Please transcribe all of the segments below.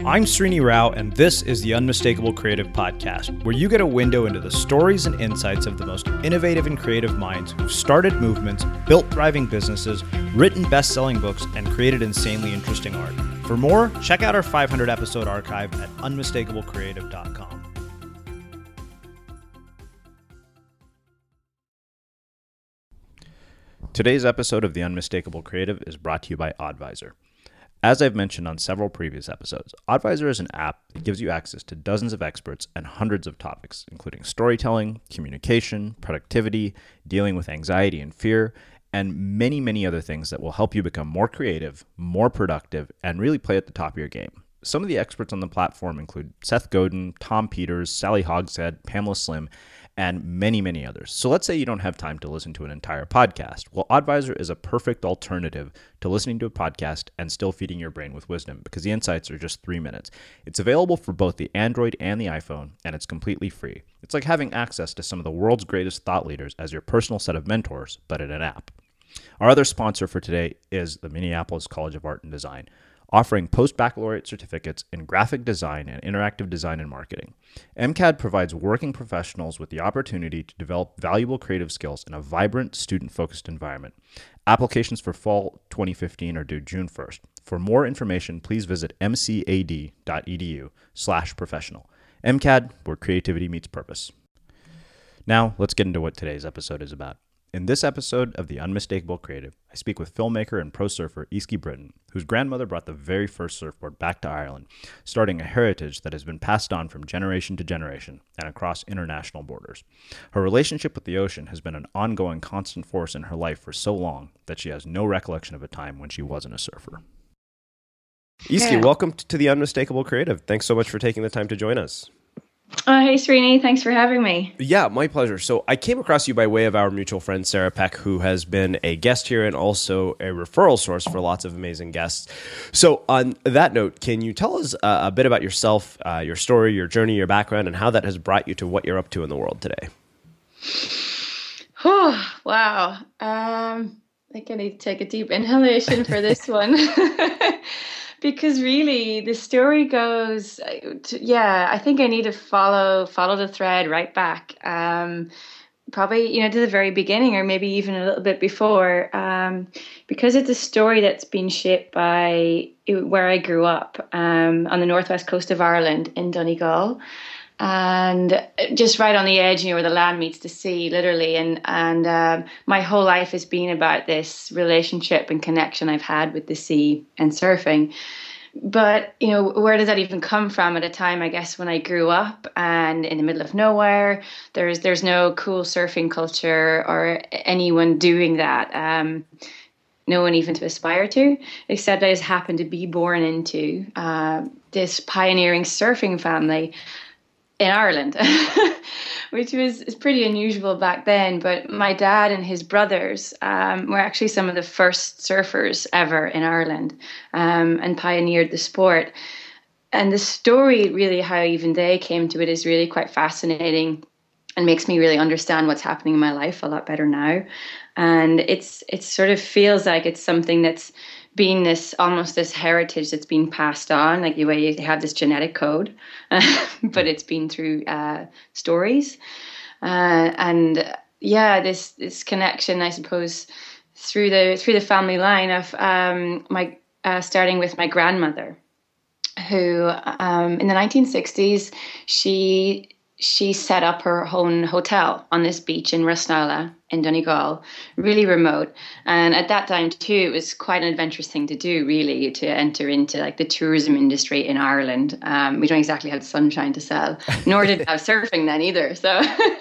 I'm Srini Rao, and this is the Unmistakable Creative Podcast, where you get a window into the stories and insights of the most innovative and creative minds who've started movements, built thriving businesses, written best-selling books, and created insanely interesting art. For more, check out our 500-episode archive at unmistakablecreative.com. Today's episode of The Unmistakable Creative is brought to you by Oddvisor. As I've mentioned on several previous episodes, Oddvisor is an app that gives you access to dozens of experts and hundreds of topics, including storytelling, communication, productivity, dealing with anxiety and fear, and many, many other things that will help you become more creative, more productive, and really play at the top of your game. Some of the experts on the platform include Seth Godin, Tom Peters, Sally Hogshead, Pamela Slim, and many, many others. So let's say you don't have time to listen to an entire podcast. Well, Oddvisor is a perfect alternative to listening to a podcast and still feeding your brain with wisdom because the insights are just 3 minutes. It's available for both the Android and the iPhone, and it's completely free. It's like having access to some of the world's greatest thought leaders as your personal set of mentors, but in an app. Our other sponsor for today is the Minneapolis College of Art and Design, offering post-baccalaureate certificates in graphic design and interactive design and marketing. MCAD provides working professionals with the opportunity to develop valuable creative skills in a vibrant, student-focused environment. Applications for fall 2015 are due June 1st. For more information, please visit mcad.edu/professional. MCAD, where creativity meets purpose. Now, let's get into what today's episode is about. In this episode of The Unmistakable Creative, I speak with filmmaker and pro surfer Easkey Britton, whose grandmother brought the very first surfboard back to Ireland, starting a heritage that has been passed on from generation to generation and across international borders. Her relationship with the ocean has been an ongoing constant force in her life for so long that she has no recollection of a time when she wasn't a surfer. Easkey, welcome to The Unmistakable Creative. Thanks so much for taking the time to join us. Oh, hey, Srini. Thanks for having me. Yeah, my pleasure. So I came across you by way of our mutual friend, Sarah Peck, who has been a guest here and also a referral source for lots of amazing guests. So on that note, can you tell us a bit about yourself, your story, your journey, your background, and how that has brought you to what you're up to in the world today? Oh, wow. I think I need to take a deep inhalation for this one. Because really, the story goes, I think I need to follow the thread right back. Probably, to the very beginning or maybe even a little bit before, because it's a story that's been shaped by where I grew up on the northwest coast of Ireland in Donegal. And just right on the edge, where the land meets the sea, literally. And my whole life has been about this relationship and connection I've had with the sea and surfing. But, where does that even come from at a time, I guess, when I grew up and in the middle of nowhere? There's no cool surfing culture or anyone doing that. No one even to aspire to, except I just happened to be born into this pioneering surfing family in Ireland, which was pretty unusual back then. But my dad and his brothers were actually some of the first surfers ever in Ireland and pioneered the sport. And the story, really, how even they came to it is really quite fascinating and makes me really understand what's happening in my life a lot better now. And it sort of feels like it's something that's been this heritage that's been passed on, like the way you have this genetic code, but it's been through stories, this connection, I suppose, through the family line of starting with my grandmother, who in the 1960s she set up her own hotel on this beach in Rosnala in Donegal, really remote. And at that time, too, it was quite an adventurous thing to do, really, to enter into like the tourism industry in Ireland. We don't exactly have sunshine to sell, nor did we have surfing then either. So,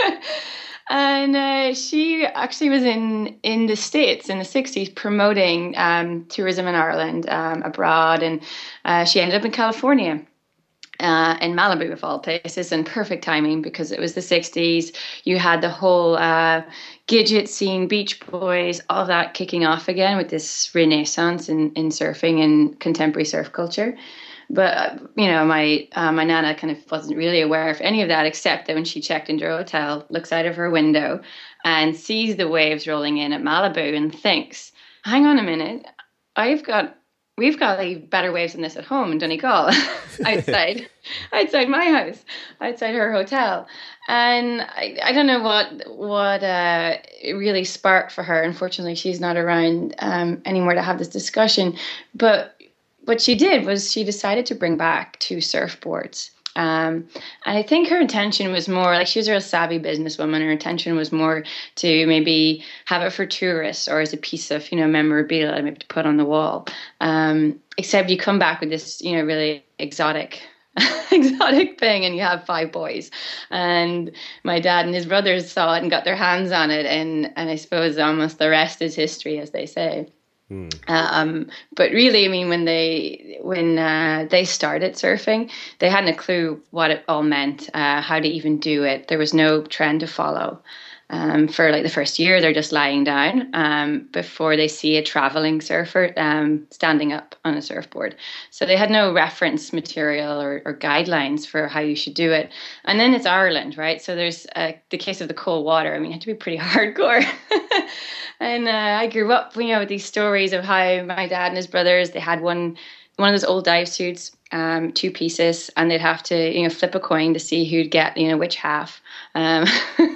and she actually was in the States in the 60s promoting tourism in Ireland abroad. And she ended up in California. In Malibu, of all places, and perfect timing because it was the 60s. You had the whole Gidget scene, Beach Boys, all that kicking off again with this renaissance in surfing and contemporary surf culture. But, my nana kind of wasn't really aware of any of that, except that when she checked into her hotel, looks out of her window and sees the waves rolling in at Malibu and thinks, hang on a minute, I've got we've got like better waves than this at home in Donegal, outside my house, outside her hotel. And I don't know what it really sparked for her. Unfortunately, she's not around anymore to have this discussion. But what she did was she decided to bring back 2 surfboards. And I think her intention was more like, she was a real savvy businesswoman. Her intention was more to maybe have it for tourists or as a piece of, memorabilia, maybe to put on the wall. Except you come back with this, really exotic thing, and you have 5 boys. And my dad and his brothers saw it and got their hands on it. And I suppose almost the rest is history, as they say. But really, I mean, when they started surfing, they hadn't a clue what it all meant, how to even do it. There was no trend to follow. For like the first year, they're just lying down before they see a traveling surfer standing up on a surfboard. So they had no reference material or guidelines for how you should do it. And then it's Ireland, right? So there's the case of the cold water. I mean, you have to be pretty hardcore. And I grew up, with these stories of how my dad and his brothers, they had one of those old dive suits, 2 pieces, and they'd have to, flip a coin to see who'd get, which half. And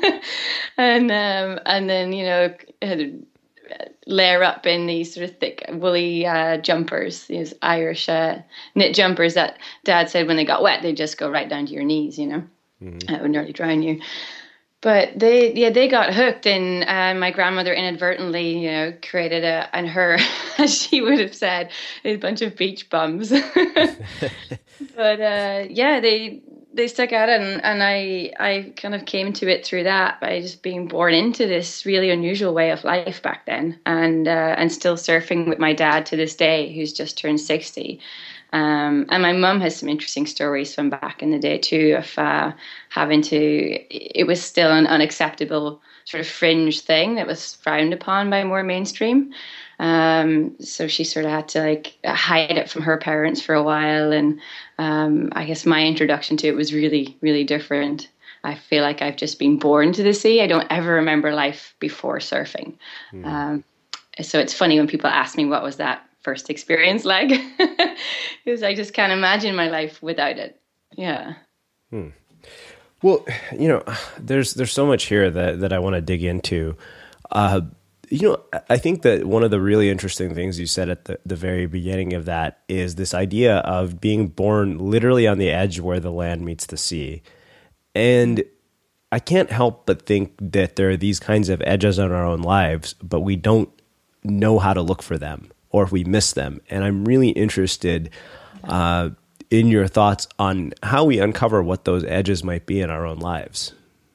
then, layer up in these sort of thick, woolly jumpers, these Irish knit jumpers that Dad said when they got wet, they'd just go right down to your knees, It would nearly drown you. But they got hooked, and my grandmother inadvertently, created as she would have said, a bunch of beach bums. But they stuck at it, and I kind of came to it through that by just being born into this really unusual way of life back then, and still surfing with my dad to this day, who's just turned 60. And my mum has some interesting stories from back in the day too, of it was still an unacceptable sort of fringe thing that was frowned upon by more mainstream. So she sort of had to hide it from her parents for a while. And I guess my introduction to it was really, really different. I feel like I've just been born to the sea. I don't ever remember life before surfing. So it's funny when people ask me what was that first experience like, because I just can't imagine my life without it. Yeah. Well, there's so much here that I want to dig into. I think that one of the really interesting things you said at the very beginning of that is this idea of being born literally on the edge where the land meets the sea. And I can't help but think that there are these kinds of edges in our own lives, but we don't know how to look for them, or if we miss them. And I'm really interested in your thoughts on how we uncover what those edges might be in our own lives.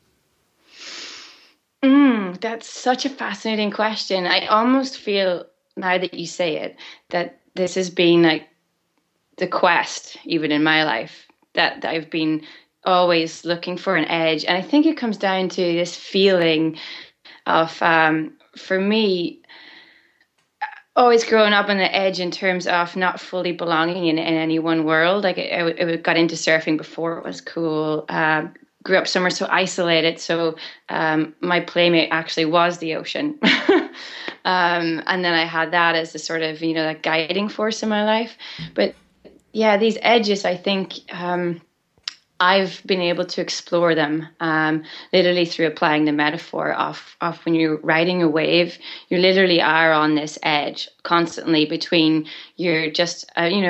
That's such a fascinating question. I almost feel, now that you say it, that this has been like the quest, even in my life, that I've been always looking for an edge. And I think it comes down to this feeling of, for me, always growing up on the edge in terms of not fully belonging in any one world. Like I got into surfing before it was cool. Grew up somewhere so isolated. So my playmate actually was the ocean. And then I had that as a sort of, that guiding force in my life. But yeah, these edges, I think I've been able to explore them literally through applying the metaphor of when you're riding a wave, you literally are on this edge constantly between you're just,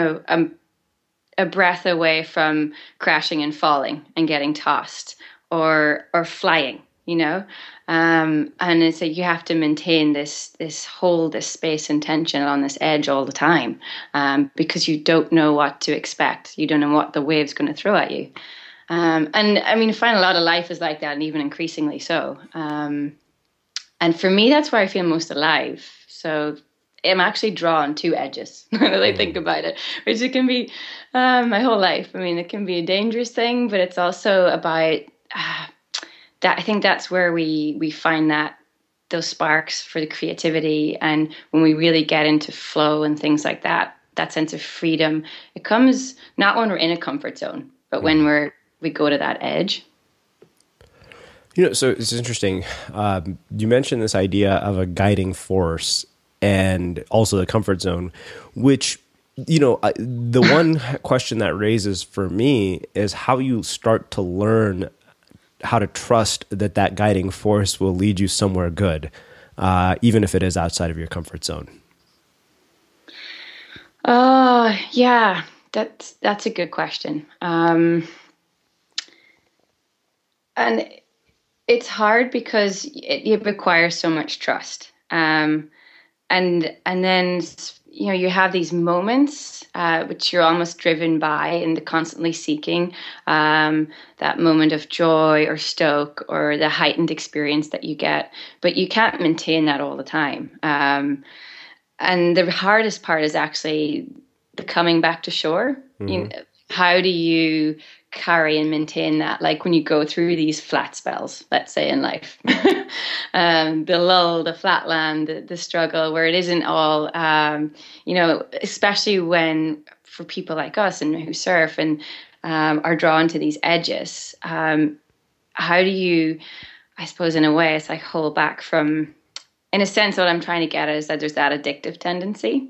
a breath away from crashing and falling and getting tossed or flying, and it's like you have to maintain this space and tension on this edge all the time, because you don't know what to expect. You don't know what the wave's going to throw at you. And I mean, I find a lot of life is like that, and even increasingly so. And for me, that's where I feel most alive. So I'm actually drawn to edges when I think about it, which it can be my whole life. I mean, it can be a dangerous thing, but it's also about that. I think that's where we find those sparks for the creativity. And when we really get into flow and things like that, that sense of freedom, it comes not when we're in a comfort zone, but when we go to that edge. So it's interesting. You mentioned this idea of a guiding force and also the comfort zone, which the one question that raises for me is how you start to learn how to trust that that guiding force will lead you somewhere good, even if it is outside of your comfort zone. Yeah, that's a good question. And it's hard because it requires so much trust. And then you have these moments which you're almost driven by and constantly seeking, that moment of joy or stoke or the heightened experience that you get, but you can't maintain that all the time. And the hardest part is actually the coming back to shore. Mm-hmm. How do you carry and maintain that? Like when you go through these flat spells, let's say in life, the lull, the flatland, the struggle, where it isn't all, especially when for people like us and who surf and are drawn to these edges. How do you, I suppose, in a way, it's like hold back from. In a sense, what I'm trying to get at is that there's that addictive tendency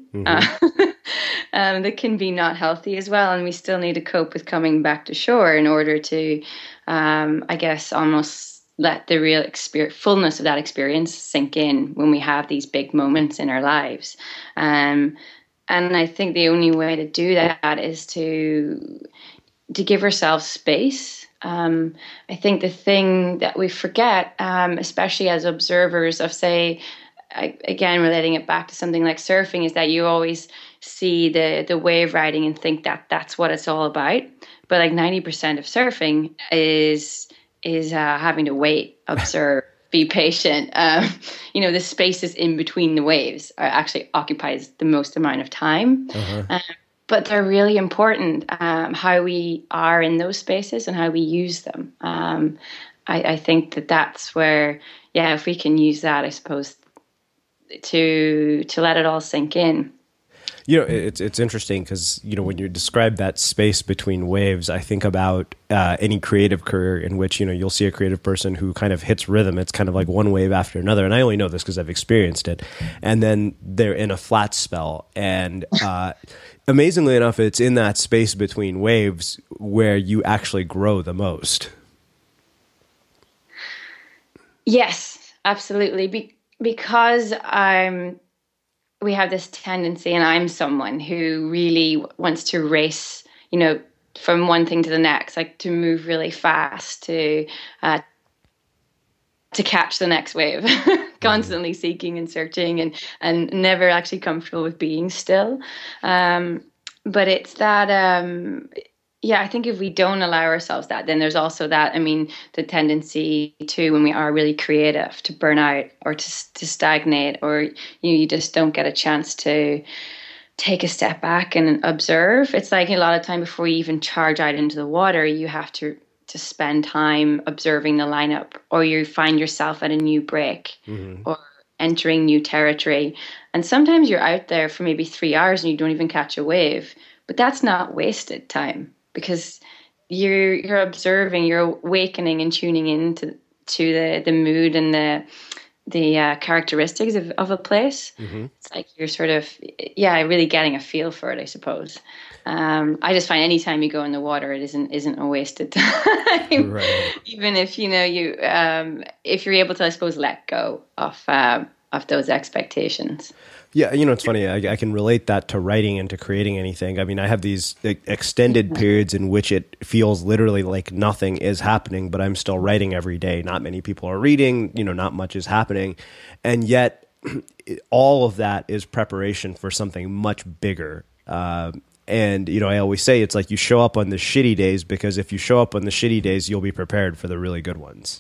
that can be not healthy as well. And we still need to cope with coming back to shore in order to, I guess, almost let the real fullness of that experience sink in when we have these big moments in our lives. And I think the only way to do that is to give ourselves space. I think the thing that we forget, especially as observers of, say, again, relating it back to something like surfing, is that you always see the wave riding and think that that's what it's all about. But like 90% of surfing is having to wait, observe, be patient. The spaces in between the waves actually occupies the most amount of time. Uh-huh. But they're really important, how we are in those spaces and how we use them. I think that's where, if we can use that, I suppose, to let it all sink in. It's interesting because, when you describe that space between waves, I think about any creative career in which, you'll see a creative person who kind of hits rhythm. It's kind of like one wave after another. And I only know this because I've experienced it. And then they're in a flat spell. And amazingly enough, it's in that space between waves where you actually grow the most. Yes, absolutely. Because we have this tendency, and I'm someone who really wants to race, from one thing to the next, like to move really fast, to catch the next wave, constantly seeking and searching and never actually comfortable with being still. But it's that, I think if we don't allow ourselves that, then there's also that, the tendency to, when we are really creative, to burn out or to stagnate, or you just don't get a chance to take a step back and observe. It's like a lot of time before you even charge out into the water, you have to spend time observing the lineup, or you find yourself at a new break or entering new territory. And sometimes you're out there for maybe 3 hours and you don't even catch a wave, but that's not wasted time, because you're observing, you're awakening and tuning into the mood and the characteristics of a place. It's like you're sort of really getting a feel for it, I suppose. I just find anytime you go in the water, it isn't a wasted time. Right. Even if if you're able to, I suppose, let go of those expectations. Yeah, it's funny. I can relate that to writing and to creating anything. I have these extended periods in which it feels literally like nothing is happening, but I'm still writing every day. Not many people are reading, not much is happening. And yet all of that is preparation for something much bigger. And, I always say it's like you show up on the shitty days, because if you show up on the shitty days, you'll be prepared for the really good ones.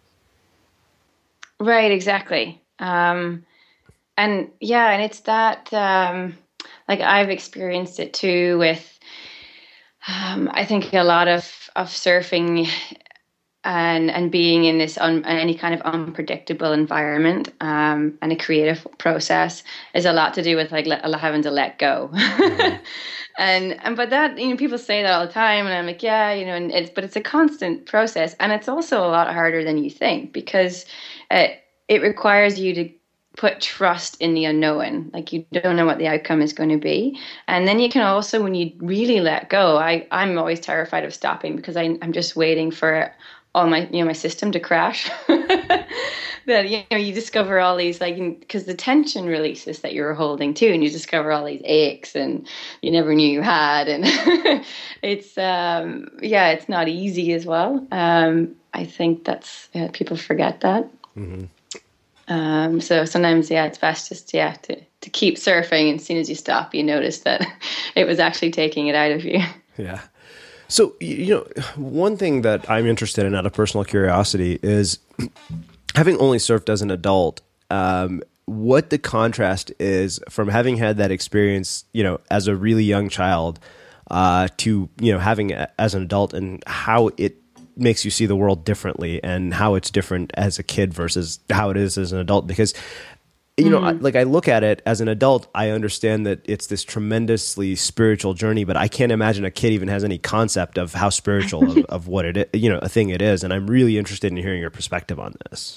Right, exactly. And it's that, like I've experienced it too with, I think a lot of surfing and being in this any kind of unpredictable environment, and a creative process is a lot to do with like having to let go. But that, people say that all the time, and I'm like, but it's a constant process, and it's also a lot harder than you think, because it requires you put trust in the unknown. Like you don't know what the outcome is going to be. And then you can also, when you really let go, I'm always terrified of stopping because I'm just waiting for all my, my system to crash. That, you discover all these, like, because the tension releases that you were holding too, and you discover all these aches and you never knew you had. And it's, it's not easy as well. I think that's, people forget that. Mm-hmm. So sometimes, it's best just, to keep surfing. And as soon as you stop, you notice that it was actually taking it out of you. Yeah. So, one thing that I'm interested in out of personal curiosity is having only surfed as an adult, what the contrast is from having had that experience, as a really young child, to, having as an adult, and how it makes you see the world differently and how it's different as a kid versus how it is as an adult. Because, like I look at it as an adult, I understand that it's this tremendously spiritual journey, but I can't imagine a kid even has any concept of how spiritual of what it is, a thing it is. And I'm really interested in hearing your perspective on this.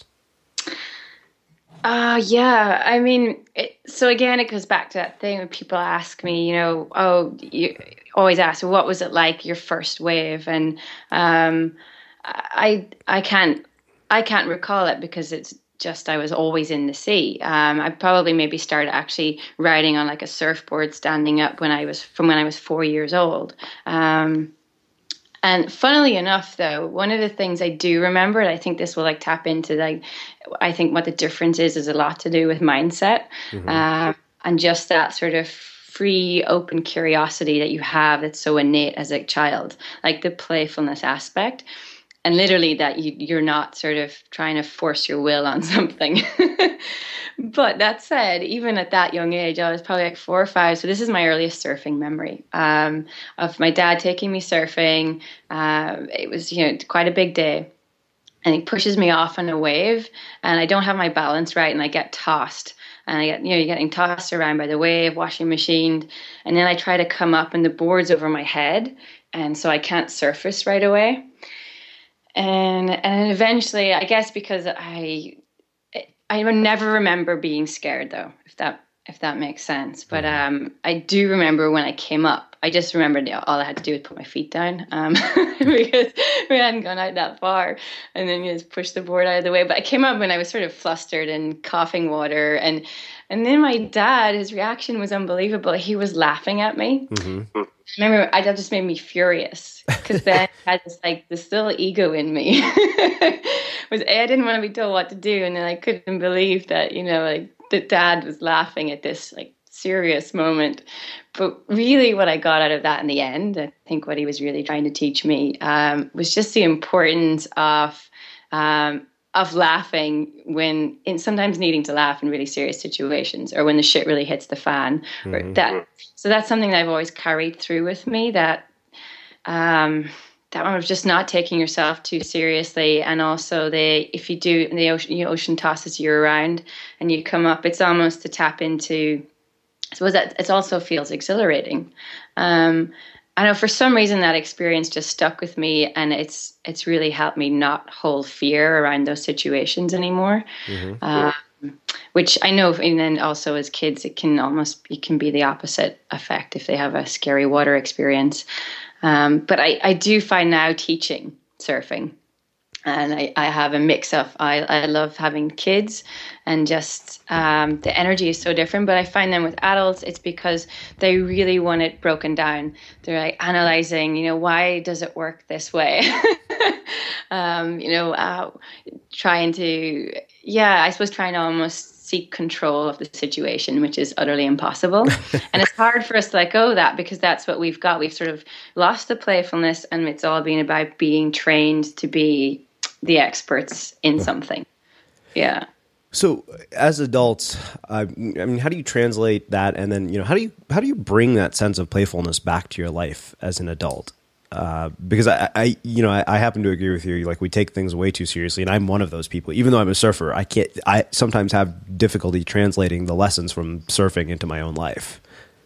Yeah. I mean, so again, it goes back to that thing when people ask me, you always ask, what was it like your first wave? And I can't recall it because it's just, I was always in the sea. I probably maybe started actually riding on like a surfboard standing up when I was 4 years old. And funnily enough, though, one of the things I do remember, and I think this will like tap into I think what the difference is a lot to do with mindset, and just that sort of free, open curiosity that you have that's so innate as a child, like the playfulness aspect. And literally that you're not sort of trying to force your will on something. But that said, even at that young age, I was probably like 4 or 5. So this is my earliest surfing memory of my dad taking me surfing. It was, quite a big day. And he pushes me off on a wave and I don't have my balance right and I get tossed. And I get, you're getting tossed around by the wave, washing machine. And then I try to come up and the board's over my head. And so I can't surface right away. And eventually, I guess because I would never remember being scared though, if that makes sense. But I do remember when I came up, I just remembered all I had to do was put my feet down because we hadn't gone out that far, and then you just push the board out of the way. But I came up and I was sort of flustered and coughing water, and then my dad, his reaction was unbelievable. He was laughing at me. Mm-hmm. I remember that just made me furious because then I had this little ego in me. I didn't want to be told what to do, and then I couldn't believe that that dad was laughing at this serious moment. But really, what I got out of that in the end, I think what he was really trying to teach me was just the importance of laughing sometimes needing to laugh in really serious situations, or when the shit really hits the fan. Mm-hmm. So that's something that I've always carried through with me, that one of just not taking yourself too seriously. And also if you do, the ocean tosses you around and you come up, it's almost to tap into, I suppose that it also feels exhilarating. I know for some reason that experience just stuck with me, and it's really helped me not hold fear around those situations anymore. Mm-hmm. Which I know, and then also as kids, it can be the opposite effect if they have a scary water experience. But I do find now teaching surfing, and I have a mix of, I love having kids, and just the energy is so different. But I find them with adults, it's because they really want it broken down. They're like analyzing, why does it work this way? Trying to almost seek control of the situation, which is utterly impossible. And it's hard for us to let go of that, because that's what we've got. We've sort of lost the playfulness, and it's all been about being trained to be the experts in something. Yeah. So as adults, I mean, how do you translate that? And then, how do you bring that sense of playfulness back to your life as an adult? Because I happen to agree with you. Like, we take things way too seriously, and I'm one of those people. Even though I'm a surfer, I sometimes have difficulty translating the lessons from surfing into my own life.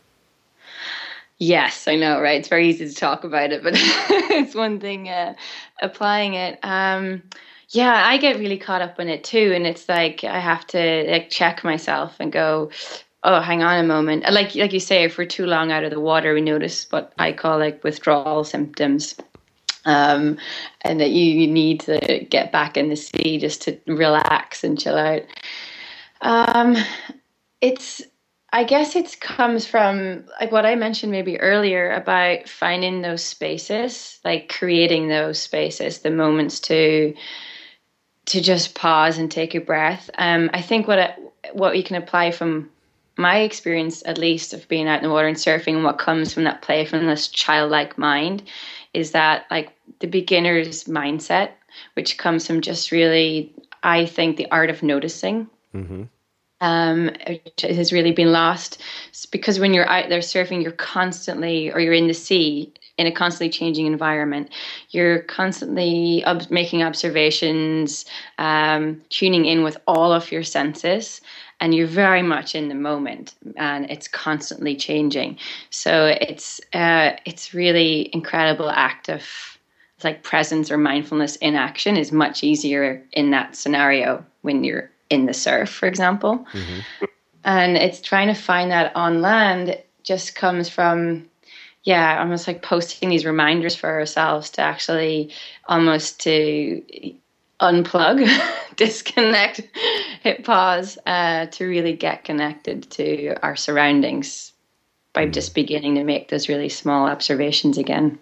Yes, I know, right? It's very easy to talk about it, but it's one thing applying it. Yeah, I get really caught up in it too, and it's like I have to like check myself and go, "Oh, hang on a moment." And like you say, if we're too long out of the water, we notice what I call like withdrawal symptoms, and that you need to get back in the sea just to relax and chill out. Um, it's I guess it comes from like what I mentioned maybe earlier about finding those spaces, like creating those spaces, the moments to just pause and take a breath. I think what we can apply from my experience, at least of being out in the water and surfing, and what comes from that playfulness, childlike mind, is that like the beginner's mindset, which comes from just really, I think, the art of noticing. Mm-hmm. Which has really been lost. It's because when you're out there surfing, you're constantly, or you're in the sea in a constantly changing environment. You're constantly making observations, tuning in with all of your senses, and you're very much in the moment, and it's constantly changing. So it's really incredible act of like presence or mindfulness in action is much easier in that scenario when you're in the surf, for example. Mm-hmm. And it's trying to find that on land just comes from, almost like posting these reminders for ourselves to actually almost to unplug, disconnect, hit pause, to really get connected to our surroundings by just beginning to make those really small observations again.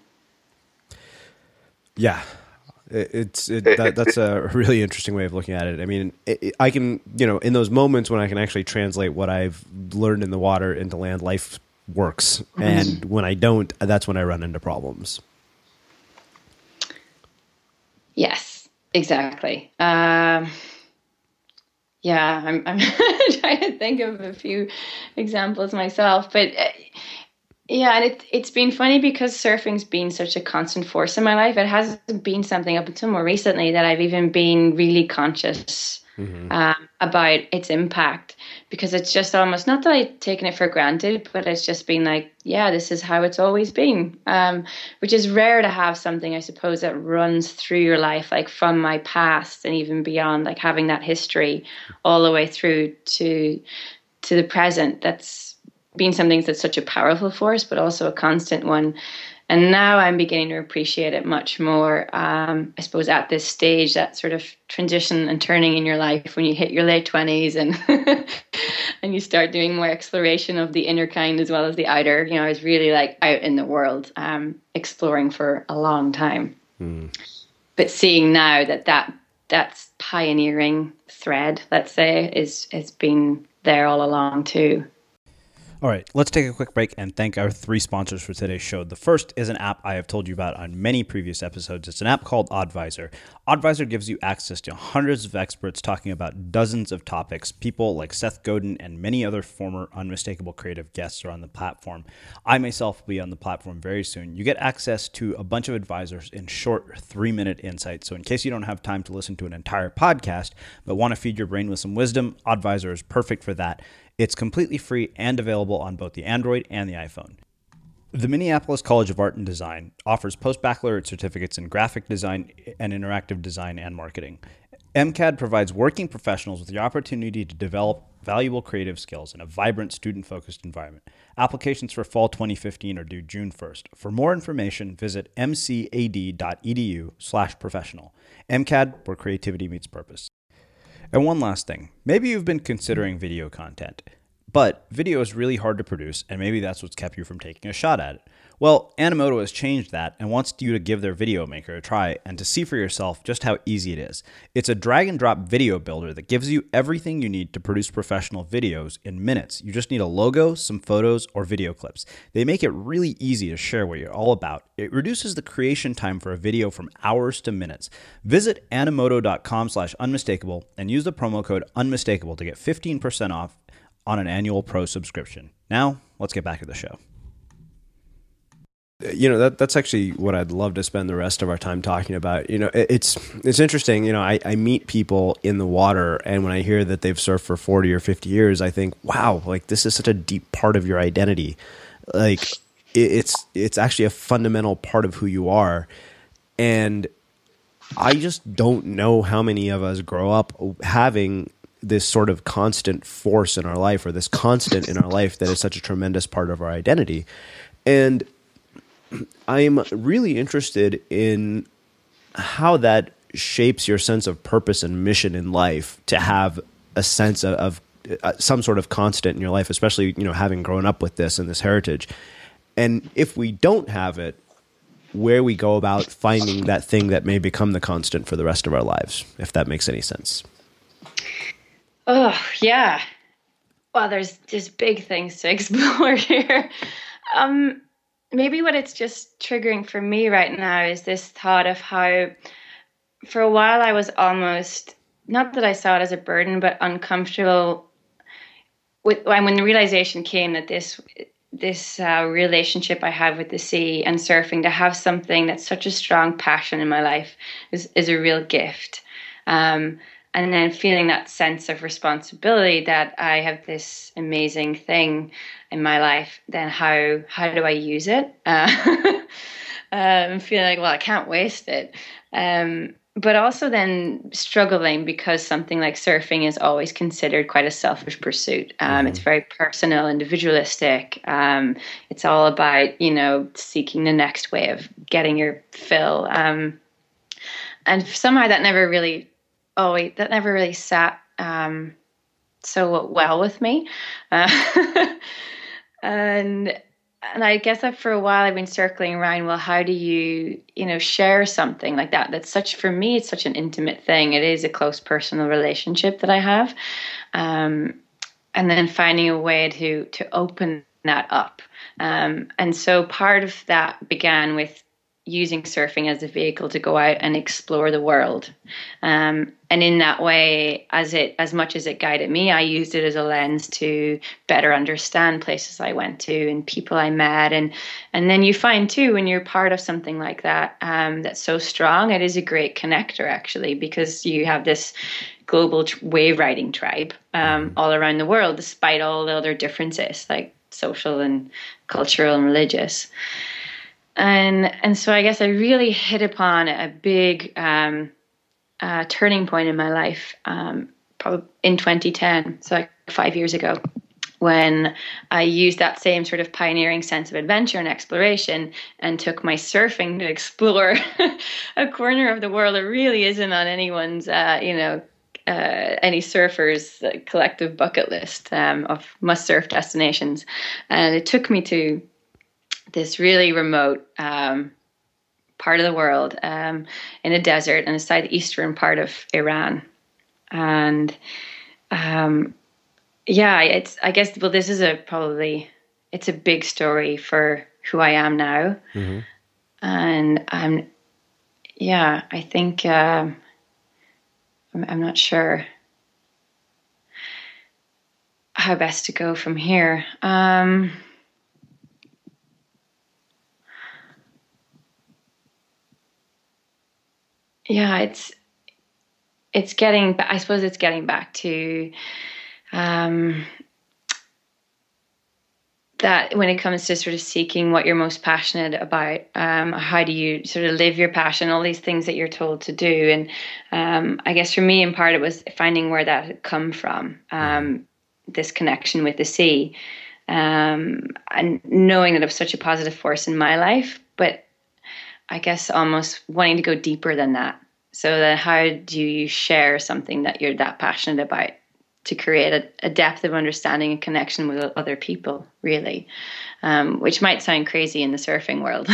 Yeah. That's a really interesting way of looking at it. I mean, I can, in those moments when I can actually translate what I've learned in the water into land, life works. Mm-hmm. And when I don't, that's when I run into problems. Yes, exactly. I'm trying to think of a few examples myself, but yeah, and it's been funny because surfing's been such a constant force in my life. It hasn't been something up until more recently that I've even been really conscious about its impact, because it's just almost, not that I've taken it for granted, but it's just been like, yeah, this is how it's always been, which is rare to have something, I suppose, that runs through your life, like from my past and even beyond, like having that history all the way through to the present. That's been something that's such a powerful force, but also a constant one. And now I'm beginning to appreciate it much more, I suppose, at this stage, that sort of transition and turning in your life when you hit your late 20s and and you start doing more exploration of the inner kind as well as the outer. I was really like out in the world, exploring for a long time. But seeing now that's pioneering thread, let's say, has been there all along too. All right, let's take a quick break and thank our 3 sponsors for today's show. The first is an app I have told you about on many previous episodes. It's an app called Oddvisor. Oddvisor gives you access to hundreds of experts talking about dozens of topics. People like Seth Godin and many other former Unmistakable Creative guests are on the platform. I myself will be on the platform very soon. You get access to a bunch of advisors in short 3-minute insights. So in case you don't have time to listen to an entire podcast, but want to feed your brain with some wisdom, Oddvisor is perfect for that. It's completely free and available on both the Android and the iPhone. The Minneapolis College of Art and Design offers post-baccalaureate certificates in graphic design and interactive design and marketing. MCAD provides working professionals with the opportunity to develop valuable creative skills in a vibrant, student-focused environment. Applications for fall 2015 are due June 1st. For more information, visit mcad.edu/professional. MCAD, where creativity meets purpose. And one last thing, maybe you've been considering video content, but video is really hard to produce, and maybe that's what's kept you from taking a shot at it. Well, Animoto has changed that and wants you to give their video maker a try and to see for yourself just how easy it is. It's a drag and drop video builder that gives you everything you need to produce professional videos in minutes. You just need a logo, some photos, or video clips. They make it really easy to share what you're all about. It reduces the creation time for a video from hours to minutes. Visit animoto.com/unmistakable and use the promo code unmistakable to get 15% off on an annual pro subscription. Now, let's get back to the show. That's actually what I'd love to spend the rest of our time talking about. It's interesting. I meet people in the water, and when I hear that they've surfed for 40 or 50 years, I think, wow, like this is such a deep part of your identity. Like it's actually a fundamental part of who you are. And I just don't know how many of us grow up having this sort of constant force in our life, or this constant in our life that is such a tremendous part of our identity. And I'm really interested in how that shapes your sense of purpose and mission in life, to have a sense of some sort of constant in your life, especially, having grown up with this and this heritage. And if we don't have it, where we go about finding that thing that may become the constant for the rest of our lives, if that makes any sense. Oh, yeah. Well, there's just big things to explore here. Maybe what it's just triggering for me right now is this thought of how, for a while, I was almost, not that I saw it as a burden, but uncomfortable when the realization came that this relationship I have with the sea and surfing, to have something that's such a strong passion in my life is a real gift. And then feeling that sense of responsibility that I have this amazing thing in my life, then how do I use it? Feeling like, well, I can't waste it. But also then struggling because something like surfing is always considered quite a selfish pursuit. It's very personal, individualistic. It's all about, seeking the next way of getting your fill. And somehow that never really sat so well with me. And I guess that for a while I've been circling around, well, how do you, share something like that? That's for me, it's such an intimate thing. It is a close personal relationship that I have. And then finding a way to open that up. And so part of that began with using surfing as a vehicle to go out and explore the world. And in that way, as much as it guided me, I used it as a lens to better understand places I went to and people I met. And then you find too, when you're part of something like that, that's so strong, it is a great connector actually, because you have this global wave riding tribe all around the world, despite all the other differences like social and cultural and religious. And so I guess I really hit upon a big turning point in my life, probably in 2010, so like 5 years ago, when I used that same sort of pioneering sense of adventure and exploration and took my surfing to explore a corner of the world that really isn't on anyone's, any surfer's collective bucket list of must surf destinations. And it took me to this really remote part of the world in a desert and inside the eastern part of Iran. And it's, I guess, well, this is it's a big story for who I am now. Mm-hmm. And I think I'm not sure how best to go from here. It's getting back to that when it comes to sort of seeking what you're most passionate about, how do you sort of live your passion, all these things that you're told to do. And I guess for me, in part, it was finding where that had come from, this connection with the sea, and knowing that it was such a positive force in my life, but I guess almost wanting to go deeper than that. So then how do you share something that you're that passionate about to create a depth of understanding and connection with other people, really, which might sound crazy in the surfing world,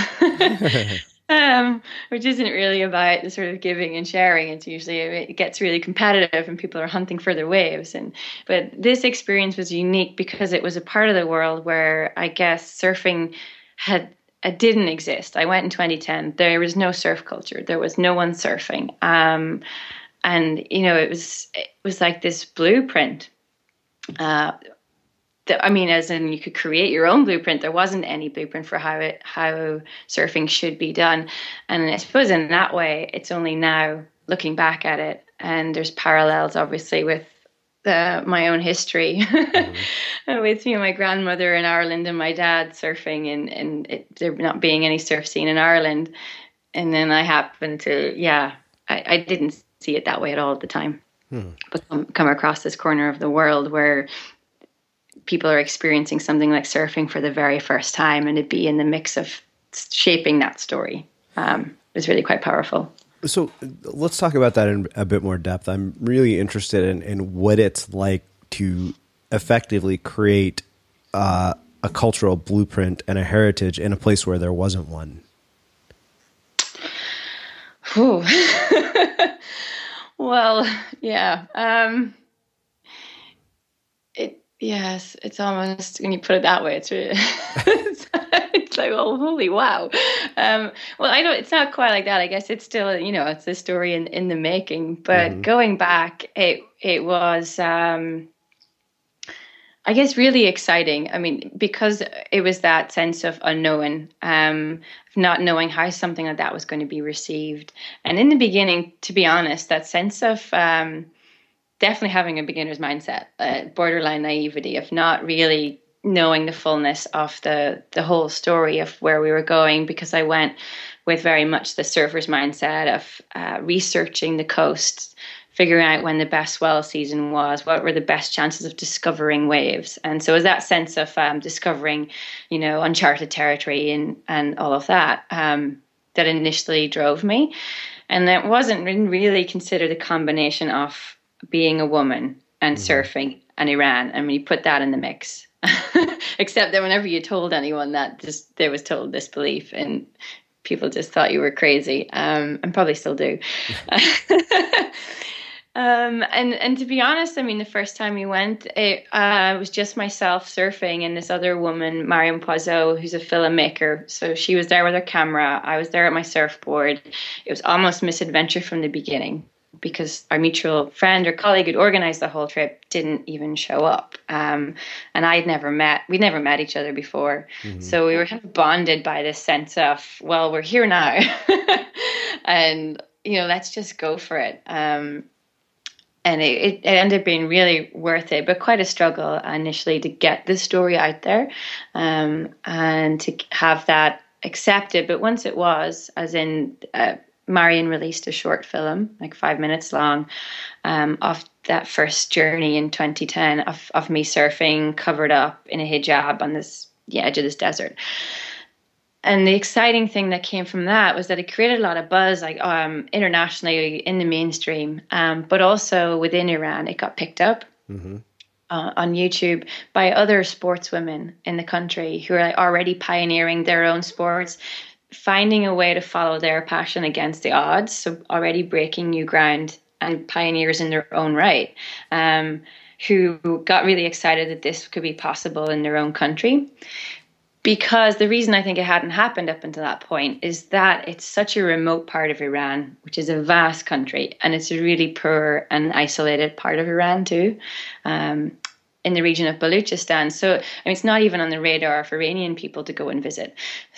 which isn't really about the sort of giving and sharing. It's usually, it gets really competitive and people are hunting for their waves. But this experience was unique because it was a part of the world where I guess surfing didn't exist. I went in 2010. There was no surf culture. There was no one surfing. And it was like this blueprint. As in you could create your own blueprint. There wasn't any blueprint for how surfing should be done. And I suppose in that way, it's only now looking back at it, and there's parallels obviously with my own history with my grandmother in Ireland and my dad surfing and there not being any surf scene in Ireland. And then I happened to, I didn't see it that way at all at the time. But come across this corner of the world where people are experiencing something like surfing for the very first time, and to be in the mix of shaping that story is really quite powerful. So let's talk about that in a bit more depth. I'm really interested in what it's like to effectively create a cultural blueprint and a heritage in a place where there wasn't one. Well, yeah. Yes, it's almost, when you put it that way, it's really, it's like, oh, holy wow. Well, it's not quite like that. I guess it's still, it's a story in the making. But going back, it was, I guess, really exciting. I mean, because it was that sense of unknown, not knowing how something like that was going to be received. And in the beginning, to be honest, that sense of definitely having a beginner's mindset, borderline naivety of not really knowing the fullness of the whole story of where we were going, because I went with very much the surfer's mindset of researching the coast, figuring out when the best swell season was, what were the best chances of discovering waves. And so it was that sense of discovering, uncharted territory and all of that, that initially drove me. And that wasn't really considered a combination of being a woman and surfing and Iran. I mean, you put that in the mix, except that whenever you told anyone that, there was total disbelief and people just thought you were crazy, and probably still do. And to be honest, I mean, the first time we went, it was just myself surfing and this other woman, Mariam Poiseau, who's a filmmaker. So she was there with her camera. I was there at my surfboard. It was almost misadventure from the beginning, because our mutual friend or colleague who'd organized the whole trip didn't even show up. And we'd never met each other before. So we were kind of bonded by this sense of, well, we're here now. And, let's just go for it. And it ended up being really worth it, but quite a struggle initially to get the story out there, and to have that accepted. But once it was, as in, Marion released a short film, like 5 minutes long, of that first journey in 2010 of me surfing covered up in a hijab on the edge of this desert. And the exciting thing that came from that was that it created a lot of buzz, like internationally in the mainstream, but also within Iran. It got picked up on YouTube by other sportswomen in the country who are already pioneering their own sports, finding a way to follow their passion against the odds. So already breaking new ground, and pioneers in their own right, who got really excited that this could be possible in their own country. Because the reason I think it hadn't happened up until that point is that it's such a remote part of Iran, which is a vast country, and it's a really poor and isolated part of Iran too, in the region of Baluchistan. So, I mean, it's not even on the radar of Iranian people to go and visit.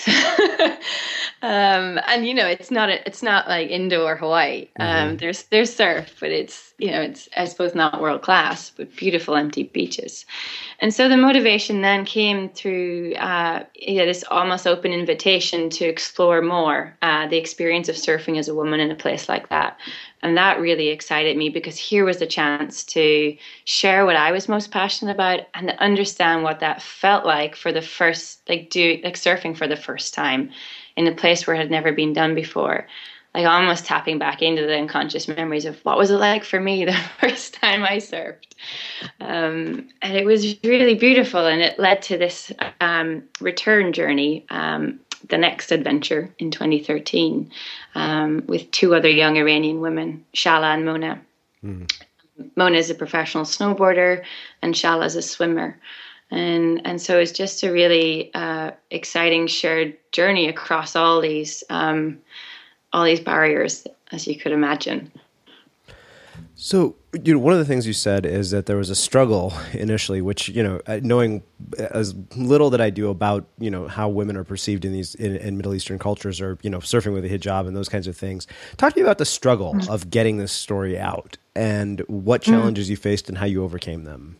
And it's not like Indo or Hawaii. There's surf, but it's I suppose not world class, but beautiful empty beaches. And so the motivation then came through this almost open invitation to explore more the experience of surfing as a woman in a place like that. And that really excited me, because here was the chance to share what I was most passionate about and to understand what that felt like for the first, surfing for the first time in a place where it had never been done before. Like almost tapping back into the unconscious memories of what was it like for me the first time I surfed. And it was really beautiful, and it led to this return journey, the next adventure in 2013, with two other young Iranian women, Shala and Mona. Mona is a professional snowboarder, and Shala is a swimmer. And so it's just a really exciting shared journey across all these barriers, as you could imagine. So, one of the things you said is that there was a struggle initially, which, knowing as little that I do about, how women are perceived in these in Middle Eastern cultures, or, surfing with a hijab and those kinds of things. Talk to me about the struggle of getting this story out and what challenges you faced and how you overcame them.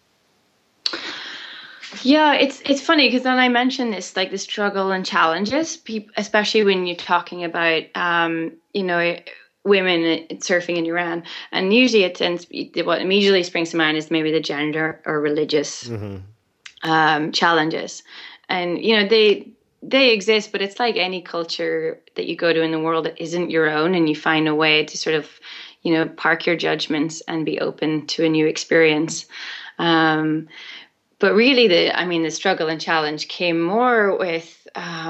Yeah, it's funny because then I mentioned this, like the struggle and challenges, especially when you're talking about, women surfing in Iran. And usually it tends to be, what immediately springs to mind is maybe the gender or religious challenges. And, you know, they exist, but it's like any culture that you go to in the world that isn't your own, and you find a way to sort of, you know, park your judgments and be open to a new experience. But really, the struggle and challenge came more with,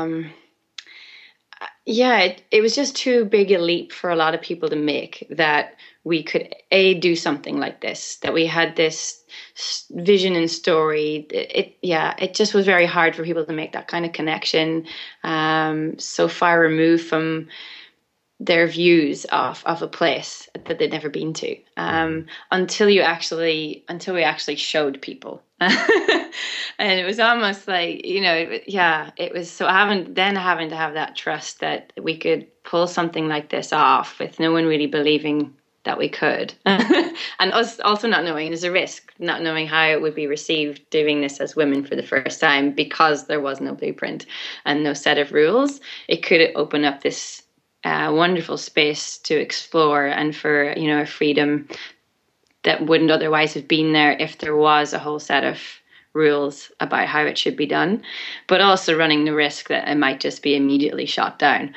it was just too big a leap for a lot of people to make, that we could do something like this, that we had this vision and story. It just was very hard for people to make that kind of connection, so far removed from their views of a place that they'd never been to, until we actually showed people. And it was almost like, you know, it was so having to have that trust that we could pull something like this off with no one really believing that we could. And us also not knowing, there's a risk, not knowing how it would be received doing this as women for the first time, because there was no blueprint and no set of rules. It could open up this wonderful space to explore, and for, you know, a freedom that wouldn't otherwise have been there if there was a whole set of rules about how it should be done, but also running the risk that it might just be immediately shot down.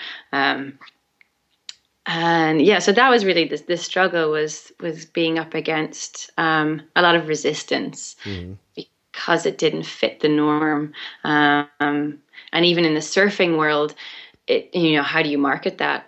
So that was really this struggle was being up against a lot of resistance, because it didn't fit the norm. And even in the surfing world, how do you market that?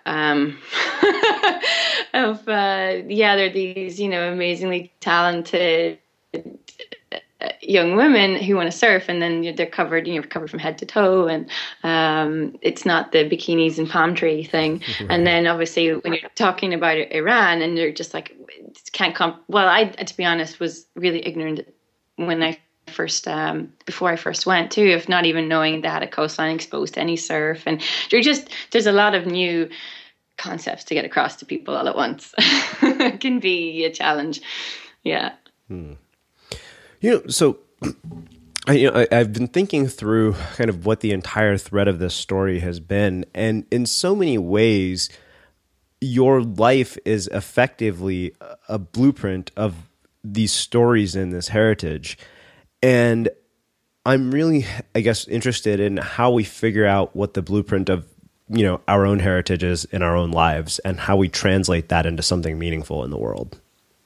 There are these, you know, amazingly talented young women who want to surf, and then they're covered from head to toe, and it's not the bikinis and palm tree thing. Right. And then obviously when you're talking about Iran, and they're just like, I, to be honest, was really ignorant when I first before I first went too, of not even knowing they had a coastline exposed to any surf. And there's a lot of new concepts to get across to people all at once. It can be a challenge. Yeah. You know, so I've been thinking through kind of what the entire thread of this story has been, and in so many ways, your life is effectively a blueprint of these stories and this heritage. And I'm really, I guess, interested in how we figure out what the blueprint of, you know, our own heritage is in our own lives, and how we translate that into something meaningful in the world.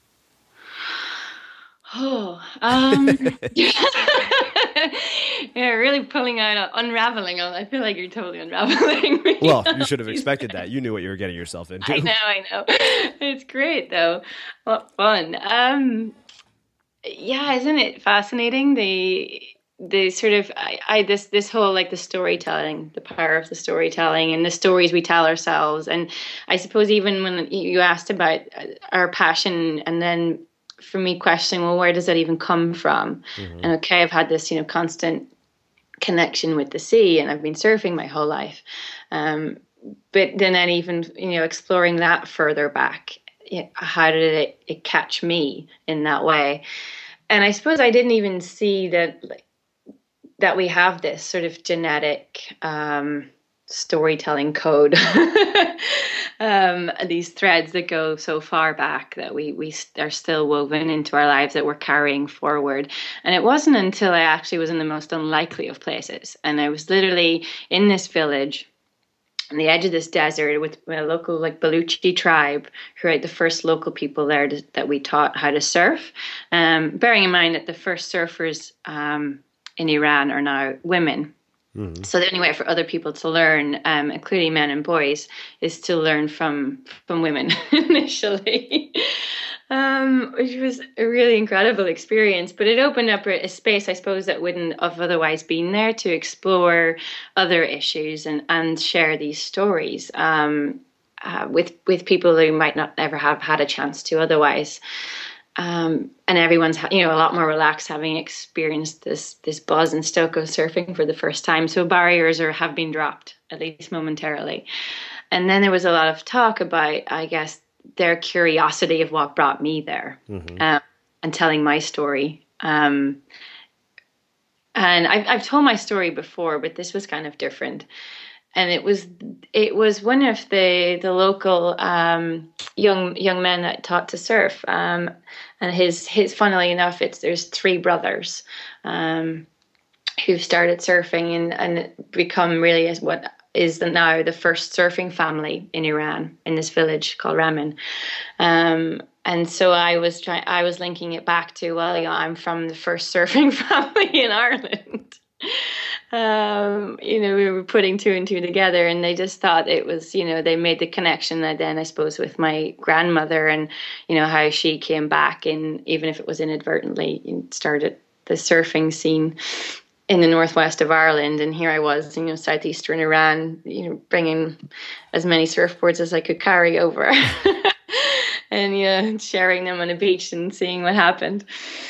Yeah, really pulling out, unraveling. I feel like you're totally unraveling me. Well, you should have expected that. You knew what you were getting yourself into. I know. It's great though. What fun. Isn't it fascinating? The sort of this whole, like, the storytelling, the power of the storytelling, and the stories we tell ourselves. And I suppose even when you asked about our passion, and then for me questioning, well, where does that even come from? And okay, I've had this, you know, constant connection with the sea, and I've been surfing my whole life. But then even, you know, exploring that further back, how did it catch me in that way? And I suppose I didn't even see that we have this sort of genetic storytelling code, these threads that go so far back that we are still woven into our lives, that we're carrying forward. And it wasn't until I actually was in the most unlikely of places, and I was literally in this village on the edge of this desert with a local, like, Baluchi tribe, who are the first local people there that we taught how to surf. Bearing in mind that the first surfers in Iran are now women. So the only way for other people to learn, including men and boys, is to learn from women initially, which was a really incredible experience. But it opened up a space, I suppose, that wouldn't have otherwise been there, to explore other issues and share these stories with people who might not ever have had a chance to otherwise. And everyone's, you know, a lot more relaxed, having experienced this buzz and stoke of surfing for the first time. So barriers have been dropped, at least momentarily. And then there was a lot of talk about, I guess, their curiosity of what brought me there, and telling my story. And I've told my story before, but this was kind of different. it was one of the local young men that taught to surf, and his funnily enough, there's three brothers who've started surfing and become really as what is now the first surfing family in Iran, in this village called Ramin. And so I was linking it back to, well, I'm from the first surfing family in Ireland. We were putting two and two together, and they just thought it was, they made the connection that then I suppose with my grandmother and, how she came back, and even if it was inadvertently, started the surfing scene in the northwest of Ireland. And here I was, southeastern Iran, bringing as many surfboards as I could carry over and, sharing them on a beach and seeing what happened.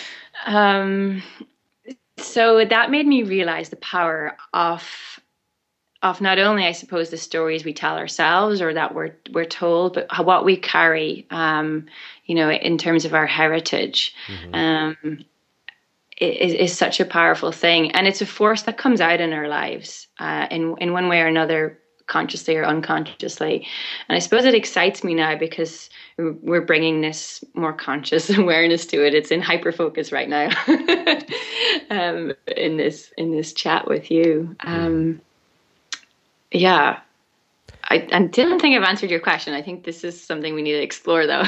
So that made me realize the power of not only, I suppose, the stories we tell ourselves or that we're told, but what we carry, in terms of our heritage. Mm-hmm. Is such a powerful thing, and it's a force that comes out in our lives in one way or another, consciously or unconsciously. And I suppose it excites me now because we're bringing this more conscious awareness to it. It's in hyper focus right now in this chat with you. Yeah, I didn't think I've answered your question. I think this is something we need to explore, though.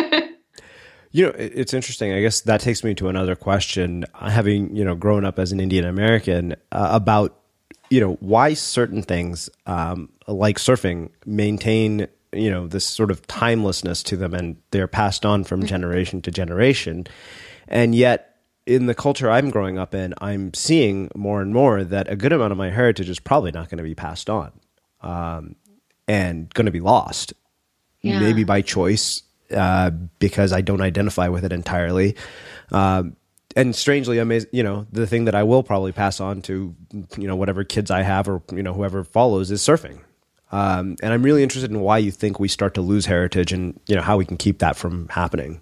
It's interesting. I guess that takes me to another question, having, grown up as an Indian American, about, why certain things like surfing maintain, this sort of timelessness to them, and they're passed on from generation to generation. And yet in the culture I'm growing up in, I'm seeing more and more that a good amount of my heritage is probably not going to be passed on and going to be lost, maybe by choice. Because I don't identify with it entirely. And strangely, the thing that I will probably pass on to, whatever kids I have or, whoever follows is surfing. And I'm really interested in why you think we start to lose heritage and, how we can keep that from happening.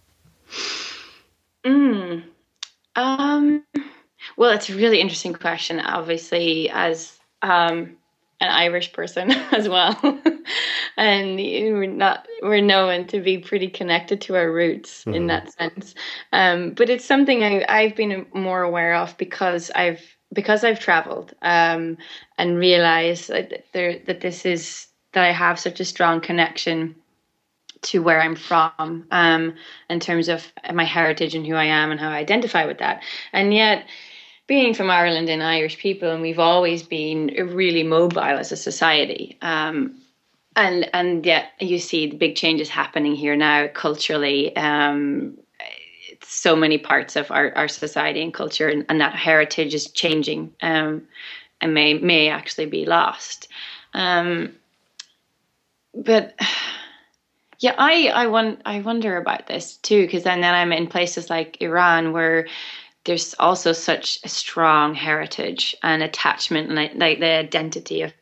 Well, it's a really interesting question, obviously, as an Irish person as well. And we're known to be pretty connected to our roots in that sense. But it's something I've been more aware of because I've traveled and realized that I have such a strong connection to where I'm from in terms of my heritage and who I am and how I identify with that. And yet, being from Ireland and Irish people, and we've always been really mobile as a society. And yet you see the big changes happening here now culturally. So many parts of our society and culture, and that heritage is changing and may actually be lost. But yeah, I wonder about this too, because then I'm in places like Iran where there's also such a strong heritage and attachment, like the identity of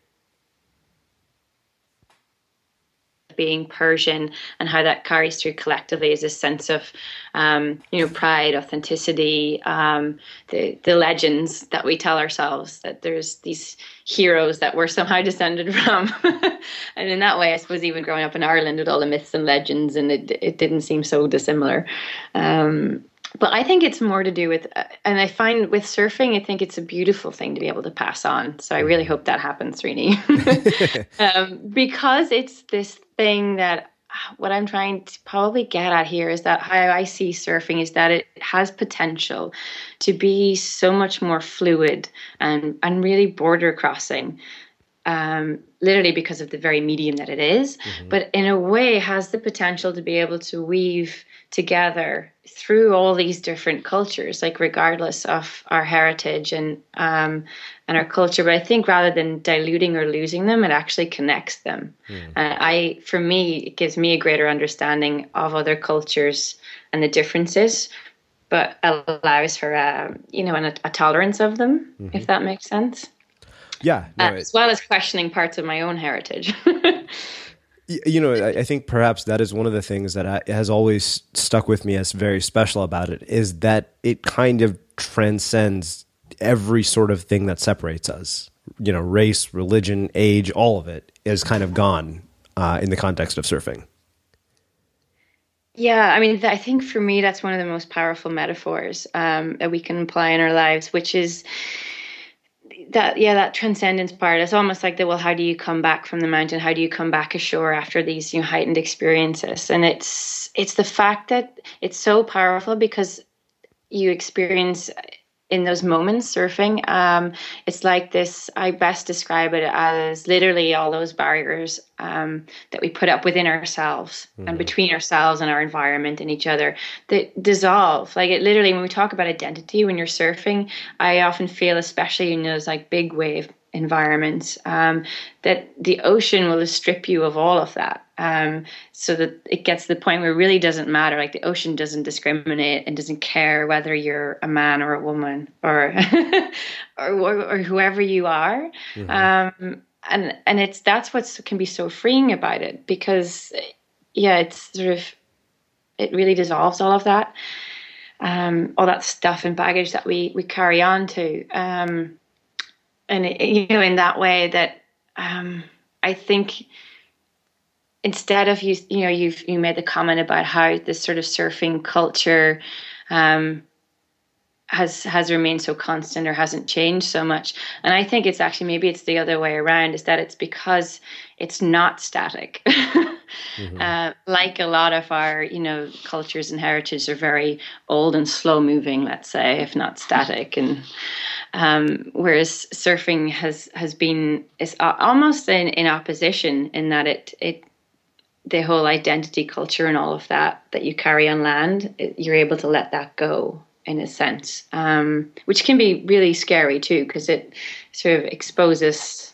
being Persian, and how that carries through collectively is a sense of, pride, authenticity, the legends that we tell ourselves, that there's these heroes that we're somehow descended from. And in that way, I suppose even growing up in Ireland with all the myths and legends, and it didn't seem so dissimilar. But I think it's more to do with, and I find with surfing, I think it's a beautiful thing to be able to pass on. So I really hope that happens, Srini. Because it's this thing that what I'm trying to probably get at here is that how I see surfing is that it has potential to be so much more fluid and really border crossing. Literally because of the very medium that it is, but in a way has the potential to be able to weave together through all these different cultures, like regardless of our heritage and our culture. But I think rather than diluting or losing them, it actually connects them. For me, it gives me a greater understanding of other cultures and the differences, but allows for a tolerance of them, if that makes sense. Yeah, no, as well as questioning parts of my own heritage. I think perhaps that is one of the things that has always stuck with me as very special about it, is that it kind of transcends every sort of thing that separates us, race, religion, age, all of it is kind of gone in the context of surfing. Yeah, I mean, I think for me, that's one of the most powerful metaphors that we can apply in our lives, which is that transcendence part. It's almost like well, how do you come back from the mountain? How do you come back ashore after these heightened experiences? And it's the fact that it's so powerful because you experience in those moments surfing. It's like this, I best describe it as literally all those barriers that we put up within ourselves and between ourselves and our environment and each other that dissolve. Like it literally, when we talk about identity, when you're surfing, I often feel, especially in those like big wave environments, that the ocean will strip you of all of that. So that it gets to the point where it really doesn't matter. Like the ocean doesn't discriminate and doesn't care whether you're a man or a woman or or whoever you are. And that's what can be so freeing about it, because it's sort of, it really dissolves all of that, all that stuff and baggage that we carry on to. And in that way that I think, instead of you made the comment about how this sort of surfing culture has remained so constant or hasn't changed so much. And I think it's actually, maybe it's the other way around, is that it's because it's not static. Like a lot of our, cultures and heritage are very old and slow moving, let's say, if not static. And whereas surfing is almost in opposition, in that it the whole identity, culture, and all of that you carry on land, you're able to let that go in a sense, which can be really scary too, because it sort of exposes,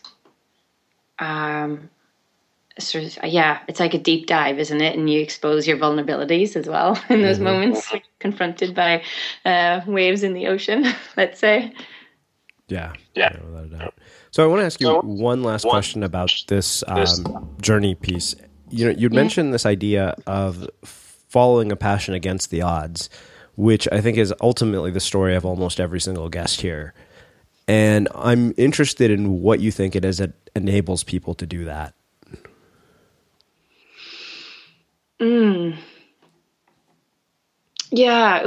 it's like a deep dive, isn't it? And you expose your vulnerabilities as well in those moments, when you're confronted by waves in the ocean, let's say. Yeah. Without a doubt. So I want to ask you one last question about this journey piece. You'd mentioned this idea of following a passion against the odds, which I think is ultimately the story of almost every single guest here. And I'm interested in what you think it is that enables people to do that. Yeah,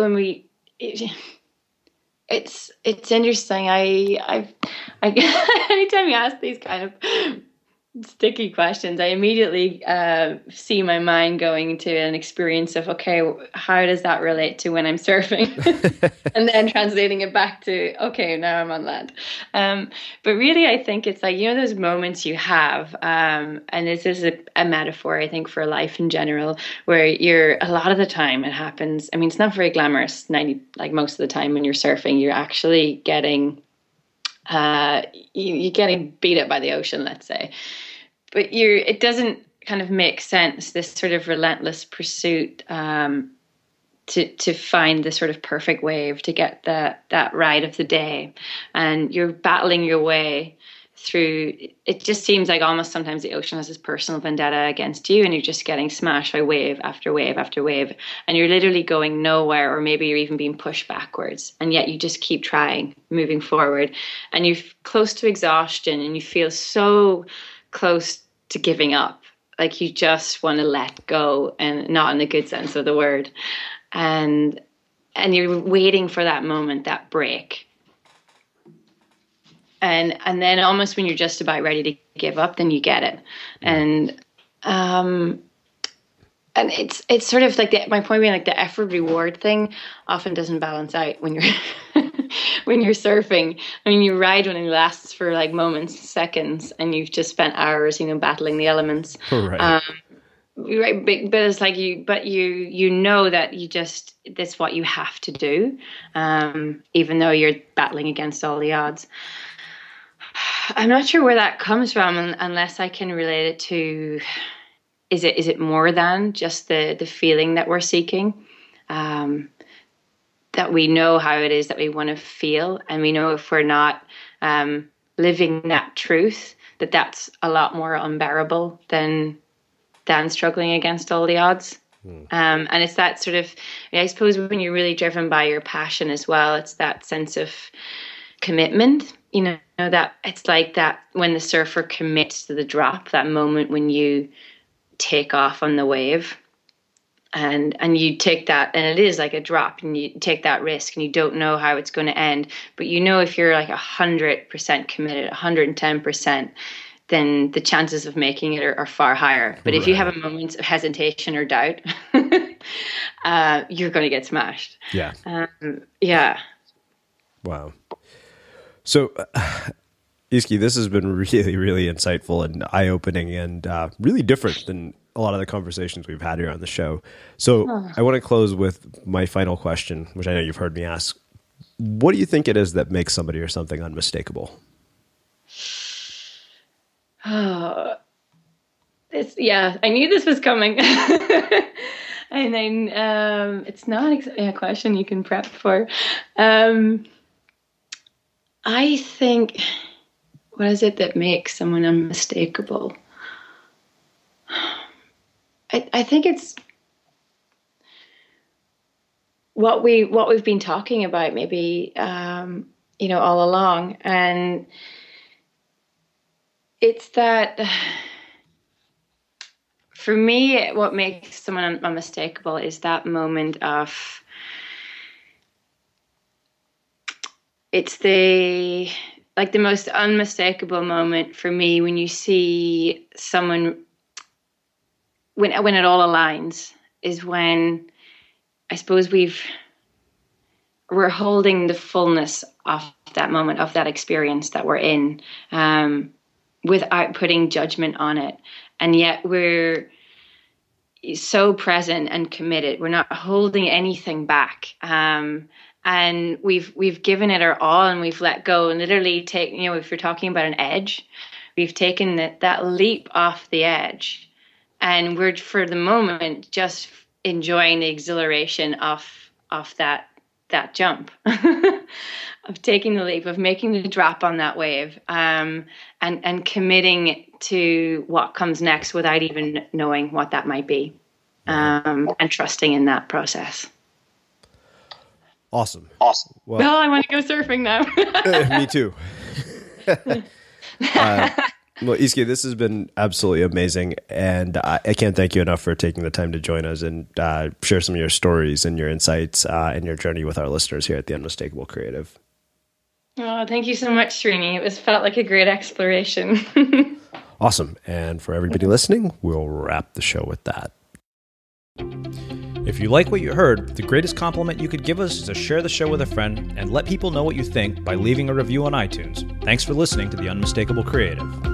it's interesting. I anytime you ask these kind of sticky questions, I immediately see my mind going to an experience of, okay, how does that relate to when I'm surfing? And then translating it back to, okay, now I'm on land. But really, I think it's like, those moments you have, and this is a metaphor, I think, for life in general, where a lot of the time it happens. I mean, it's not very glamorous. Most of the time when you're surfing, you're actually getting you're getting beat up by the ocean, let's say, but it doesn't kind of make sense, this sort of relentless pursuit to find the sort of perfect wave, to get that ride of the day, and you're battling your way through. It just seems like almost sometimes the ocean has this personal vendetta against you, and you're just getting smashed by wave after wave after wave, and you're literally going nowhere, or maybe you're even being pushed backwards, and yet you just keep trying, moving forward, and you're close to exhaustion, and you feel so close to giving up, like you just want to let go, and not in the good sense of the word, and you're waiting for that moment, that break. And then almost when you're just about ready to give up, then you get it. And it's sort of like my point being, like, the effort reward thing often doesn't balance out when you're when you're surfing. I mean, you ride when it lasts for like moments, seconds, and you've just spent hours, battling the elements. Right. Right, but it's like you know that that's what you have to do, even though you're battling against all the odds. I'm not sure where that comes from, unless I can relate it to, is it more than just the feeling that we're seeking, that we know how it is that we want to feel, and we know if we're not living that truth, that's a lot more unbearable than struggling against all the odds. And it's that sort of, I suppose, when you're really driven by your passion as well, it's that sense of commitment, that it's like that when the surfer commits to the drop, that moment when you take off on the wave and you take that, and it is like a drop, and you take that risk and you don't know how it's going to end. But if you're like 100% committed, 110%, then the chances of making it are far higher. But if you have a moment of hesitation or doubt, you're going to get smashed. Yeah. Yeah. Wow. So, Easkey, this has been really, really insightful and eye-opening and really different than a lot of the conversations we've had here on the show. So I want to close with my final question, which I know you've heard me ask. What do you think it is that makes somebody or something unmistakable? Oh, I knew this was coming. And then it's not exactly a question you can prep for. I think, what is it that makes someone unmistakable? I think it's what we've been talking about, maybe all along, and it's that for me, what makes someone unmistakable is that moment of, it's the most unmistakable moment for me when you see someone, when it all aligns, is when I suppose we're holding the fullness of that moment, of that experience that we're in, without putting judgment on it. And yet we're so present and committed. We're not holding anything back. And we've given it our all, and we've let go, and literally if you're talking about an edge, we've taken that leap off the edge, and we're, for the moment, just enjoying the exhilaration of that jump, of taking the leap, of making the drop on that wave, and committing to what comes next without even knowing what that might be, and trusting in that process. Awesome. Well, I want to go surfing now. Me too. Well, Easkey, this has been absolutely amazing, and I can't thank you enough for taking the time to join us and share some of your stories and your insights and your journey with our listeners here at the Unmistakable Creative. Oh, thank you so much, Srini. It felt like a great exploration. Awesome. And for everybody listening, we'll wrap the show with that. If you like what you heard, the greatest compliment you could give us is to share the show with a friend and let people know what you think by leaving a review on iTunes. Thanks for listening to The Unmistakable Creative.